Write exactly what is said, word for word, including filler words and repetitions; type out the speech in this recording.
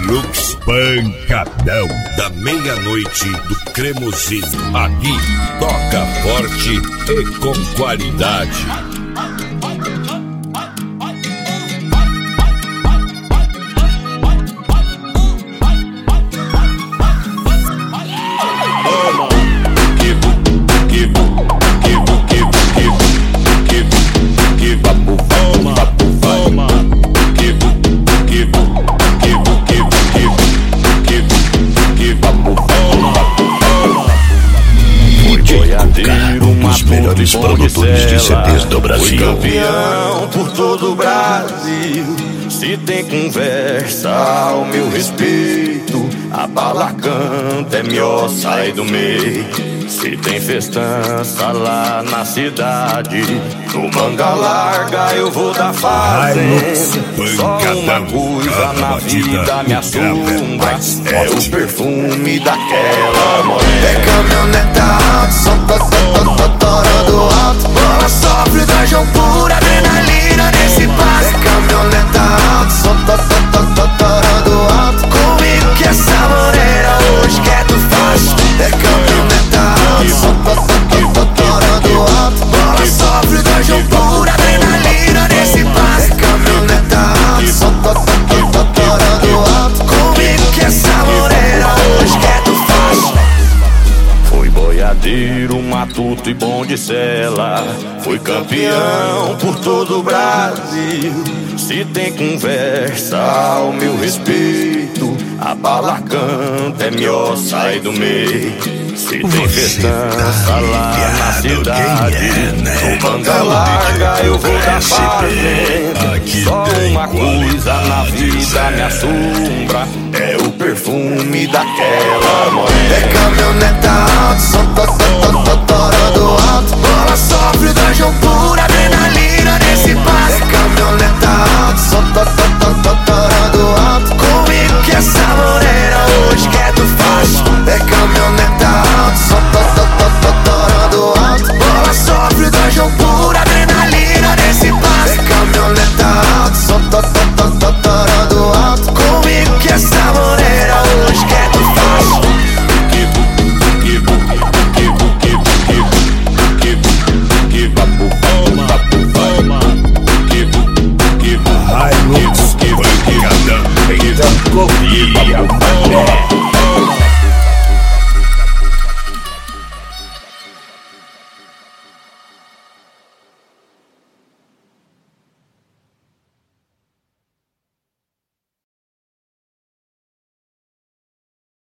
Hilux pancadão da meia-noite do Cremosinho. Aqui toca forte e com qualidade. Os melhores produtores de C Ds do Brasil. Fui campeão por todo o Brasil. Se tem conversa ao meu respeito, a bala canta, é melhor sair do meio. Se tem festança lá na cidade, no manga larga eu vou dar fazenda. Só uma coisa na vida me assombra, é o perfume daquela morena. É caminhoneta alta, som torando alto. Bola sofre, dragão pura, adrenalina nesse passo. É caminhoneta alta, som torando alto. Comigo que essa morena hoje quer tu faz. É caminhoneta alta, som torando alto. Bola sofre, dragão pura, adrenalina nesse passo. É caminhoneta alta, som torando alto. Comigo que essa morena hoje quer tu faz. Fui boiadeiro, matuto e bom de cela. Fui campeão por todo o Brasil. Se tem conversa ao meu respeito, a bala canta, é melhor sair do meio. Se tem festança lá na cidade, no manga larga eu vou dar fazenda. Só uma coisa na vida me assombra, é o perfume daquela morena. É caminhoneta alta, som torando alto. Bola sofre, dragão pura, adrenalina nesse passo. É caminhoneta alta, som torando